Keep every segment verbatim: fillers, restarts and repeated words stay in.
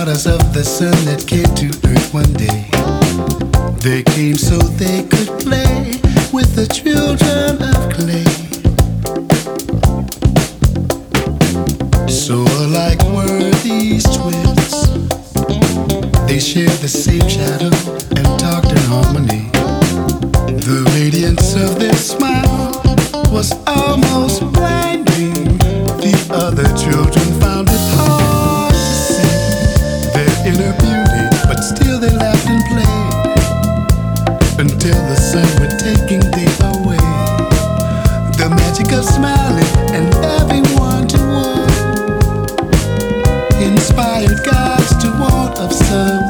daughters of the sun that came to earth one day. They came so they could play with the children of clay. So alike were these twins. They shared the same shadow and talked in harmony. The radiance of their smile was almost blinding. The other children found it hard to see their inner beauty, but still they laughed and played until the sun went taking day away. The magic of smiling and everyone to one inspired gods to want of some.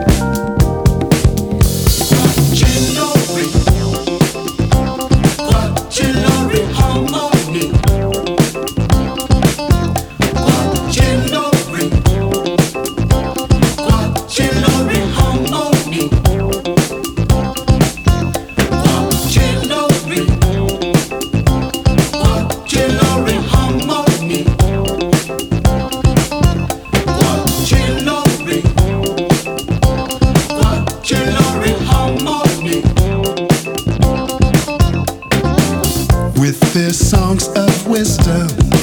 With their songs of wisdom,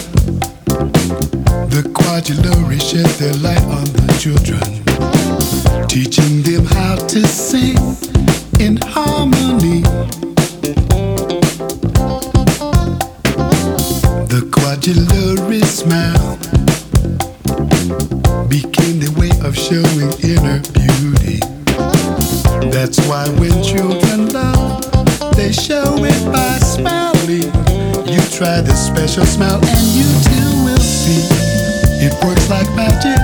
the Quadrillary shed their light on the children, teaching them how to sing in harmony. The Quadrillary smile became their way of showing inner beauty. That's why when children love, they show it by smiling. You try this special smile and you too will see it works like magic.